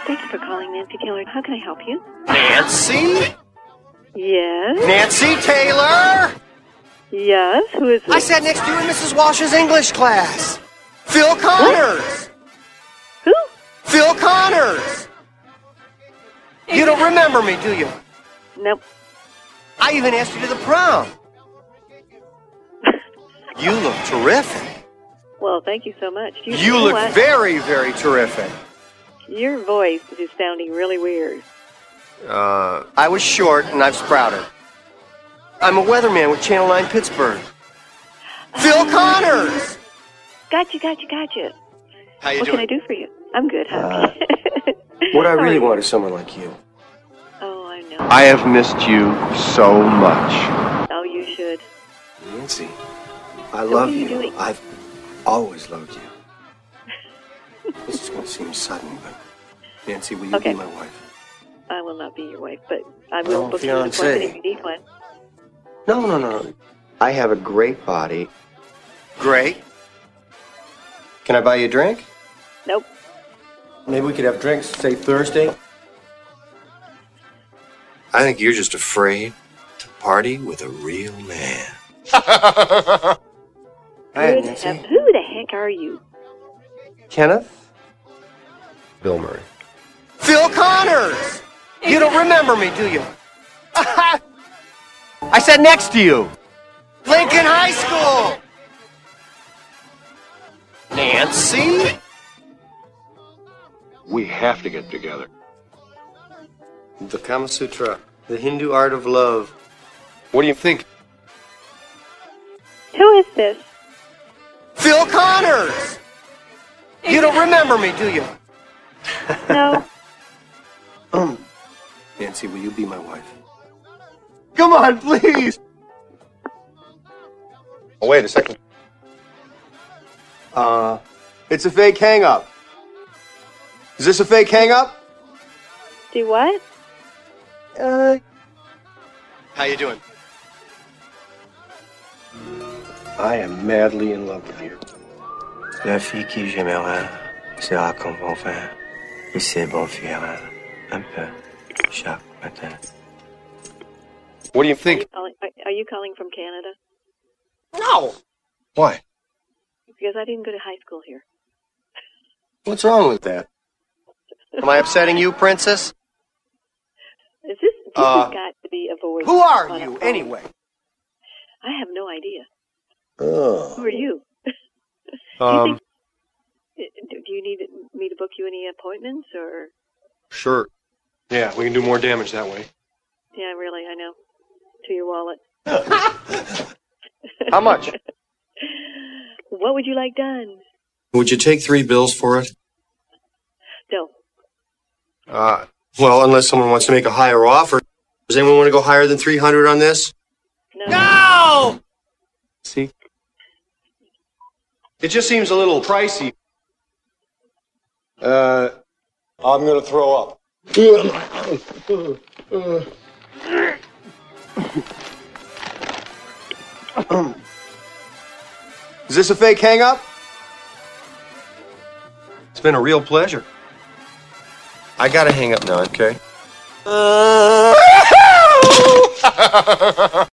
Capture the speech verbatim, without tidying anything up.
Thank you for calling Nancy Taylor. How can I help you? Nancy? Yes. Nancy Taylor? Yes. Who is this? I sat next to you in Missus Walsh's English class. Phil Connors. Who? Phil Connors. You don't remember me, do you? Nope. I even asked you to the prom. You look terrific. Well, thank you so much. You, You know look what? very, very terrific. Your voice is sounding really weird. Uh, I was short and I've sprouted. I'm a weatherman with Channel nine Pittsburgh. Phil Connors! Gotcha, gotcha, gotcha. How you What doing? can I do for you? I'm good, huh? Uh, What I How are really you? want is someone like you. Oh, I know. I have missed you so much. Oh, you should. Nancy, I So love what are you you. doing? I've always loved you. This is going to seem sudden, but Nancy, will you Okay. be my wife? I will not be your wife, but I will Oh, book you an fiancé. appointment if you need one. No, no, no. I have a great body. Great. Can I buy you a drink? Nope. Maybe we could have drinks, say Thursday. I think you're just afraid to party with a real man. Hi, Good Nancy. hev- Who the heck are you? Kenneth? Bill Murray. Phil Connors! You don't remember me, do you? I sat next to you. Lincoln High School! Nancy? We have to get together. The Kama Sutra, the Hindu art of love. What do you think? Who is this? Phil Connors! You don't remember me, do you? No. Nancy, will you be my wife? Come on, please! Oh, wait a second. Uh, it's a fake hang-up. Is this a fake hang-up? Do what? Uh... How you doing? I am madly in love with you. La fille qui j'aimerais sera comme bon vin, et c'est bon fiera un peu chaque matin. What do you Are you, think? calling, are, are you calling from Canada? No! Why? Because I didn't go to high school here. What's wrong with that? Am I upsetting you, princess? Is this, this Uh, has got to be a voice. Who are on a you, phone. anyway? I have no idea. Oh. Who are you? Um, Do do you need me to book you any appointments, or? Sure. Yeah, we can do more damage that way. Yeah, really, I know. To your wallet. How much? What would you like done? Would you take three bills for it? No. Uh, well, unless someone wants to make a higher offer. Does anyone want to go higher than three hundred on this? No. No! See? It just seems a little pricey. Uh, I'm gonna throw up. Is this a fake hang-up? It's been a real pleasure. I gotta hang up now, okay? Uh...